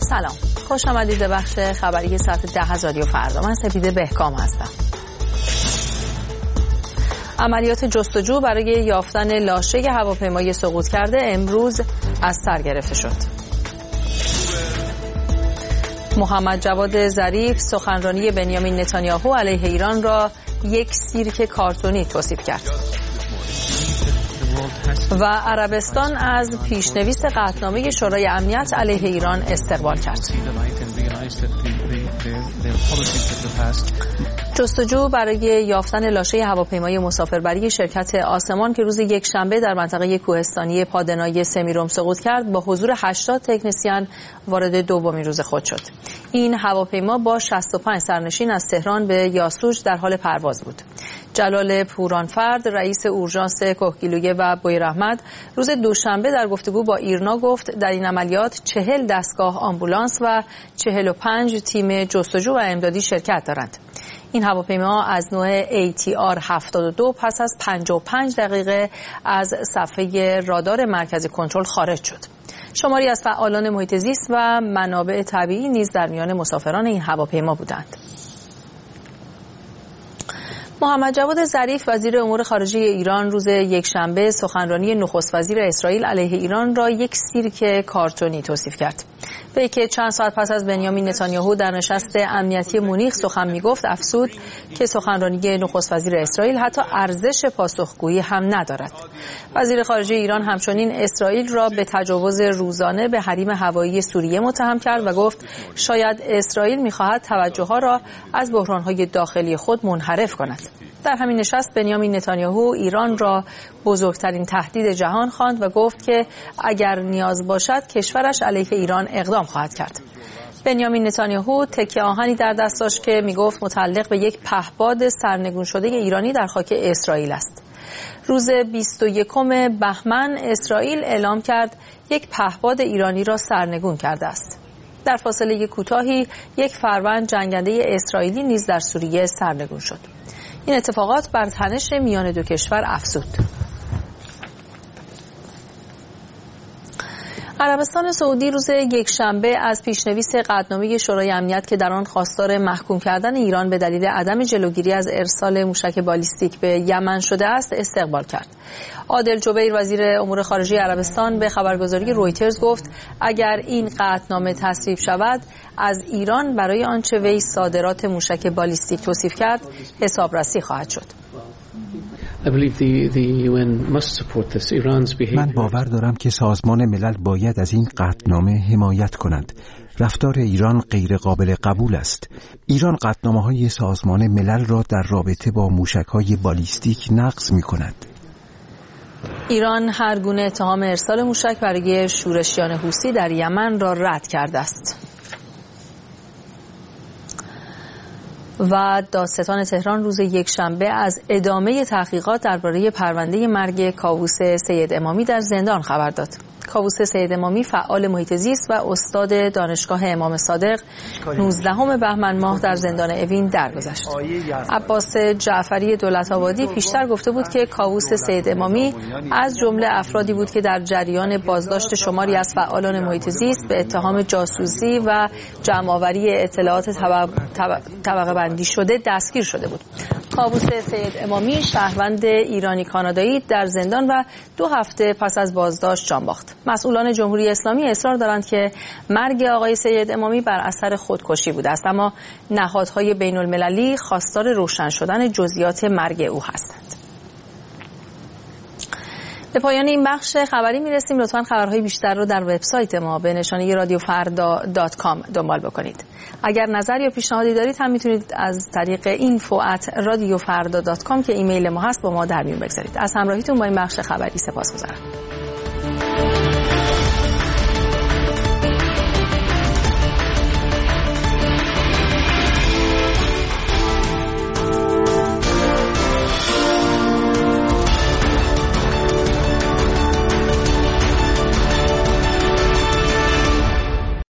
سلام، خوش آمدید به بخش خبری ساعت 10 رادیو فردا. من سپیده بهکام هستم. عملیات جستجو برای یافتن لاشه هواپیمای سقوط کرده امروز از سر گرفته شد. محمد جواد ظریف سخنرانی بنیامین نتانیاهو علیه ایران را یک سیرک کارتونی توصیف کرد. و عربستان از پیشنویس قطعنامه شورای امنیت علیه ایران استقبال کرد. جستجو برای یافتن لاشه هواپیمای مسافربری شرکت آسمان که روز یکشنبه در منطقه کوهستانی پادنای سمیروم سقوط کرد با حضور 80 تکنسین وارد دومین روز خود شد. این هواپیما با 65 سرنشین از تهران به یاسوج در حال پرواز بود. جلال پورانفرد رئیس اورژانس کهگیلویه و بویراحمد روز دوشنبه در گفتگو با ایرنا گفت در این عملیات 40 دستگاه آمبولانس و 45 تیم جستجو و امدادی شرکت دارند. این هواپیما از نوع ATR 72 پس از 55 دقیقه از صفحه رادار مرکز کنترل خارج شد. شماری از فعالان محیط زیست و منابع طبیعی نیز در میان مسافران این هواپیما بودند. محمد جواد ظریف وزیر امور خارجه ایران روز یکشنبه سخنرانی نخست وزیر اسرائیل علیه ایران را یک سیرک کارتونی توصیف کرد. وی که چند ساعت پس از بنیامین نتانیاهو در نشست امنیتی مونیخ سخن میگفت افزود که سخنرانی نخست وزیر اسرائیل حتی ارزش پاسخگویی هم ندارد. وزیر خارجه ایران همچنین اسرائیل را به تجاوز روزانه به حریم هوایی سوریه متهم کرد و گفت شاید اسرائیل می‌خواهد توجه‌ها را از بحران‌های داخلی خود منحرف کند. در همین نشست بنیامین نتانیاهو ایران را بزرگترین تهدید جهان خواند و گفت که اگر نیاز باشد کشورش علیه ایران اقدام خواهد کرد. بنیامین نتانیاهو تکه آهنی در دست داشت که میگفت متعلق به یک پهپاد سرنگون شده ایرانی در خاک اسرائیل است. روز 21 بهمن اسرائیل اعلام کرد یک پهپاد ایرانی را سرنگون کرده است. در فاصله کوتاهی یک فروند جنگنده اسرائیلی نیز در سوریه سرنگون شد. این اتفاقات بر تنش میان دو کشور افزود. عربستان سعودی روز یکشنبه از پیشنویس قطعنامه شورای امنیت که در آن خواستار محکوم کردن ایران به دلیل عدم جلوگیری از ارسال موشک بالیستیک به یمن شده است استقبال کرد. عادل جبیر وزیر امور خارجه عربستان به خبرگزاری رویترز گفت اگر این قطعنامه تصویب شود از ایران برای آنچه وی صادرات موشک بالیستیک توصیف کرد حسابرسی خواهد شد. من باور دارم که سازمان ملل باید از این قطعنامه حمایت کند. رفتار ایران غیر قابل قبول است. ایران قطعنامه‌های سازمان ملل را در رابطه با موشک‌های بالیستیک نقض می‌کند. ایران هر گونه اتهام ارسال موشک برای شورشیان حوثی در یمن را رد کرده است. و دادستان تهران روز یکشنبه از ادامه تحقیقات درباره پرونده مرگ کاووس سید امامی در زندان خبر داد. کاووس سید امامی فعال محیط زیست و استاد دانشگاه امام صادق 19 بهمن ماه در زندان اوین درگذشت. عباس جعفری دولت‌آبادی پیشتر گفته بود که کاووس سید امامی از جمله افرادی بود که در جریان بازداشت شماری از فعالان محیط زیست به اتهام جاسوسی و جمع‌آوری اطلاعات طبقه بندی شده دستگیر شده بود. کاووس سید امامی شهروند ایرانی کانادایی در زندان و 2 هفته پس از بازداشت جان باخت. مسئولان جمهوری اسلامی اصرار دارند که مرگ آقای سید امامی بر اثر خودکشی بوده است، اما نهادهای بین المللی خواستار روشن شدن جزئیات مرگ او هستند. به پایان این بخش خبری میرسیم. لطفاً خبرهای بیشتر رو در وبسایت ما به نشانی radiofarda.com دنبال بکنید. اگر نظر یا پیشنهادی دارید هم میتونید از طریق info@radiofarda.com که ایمیل ما هست با ما در میون بگذارید. از همراهیتون با این بخش خبری سپاسگزارم.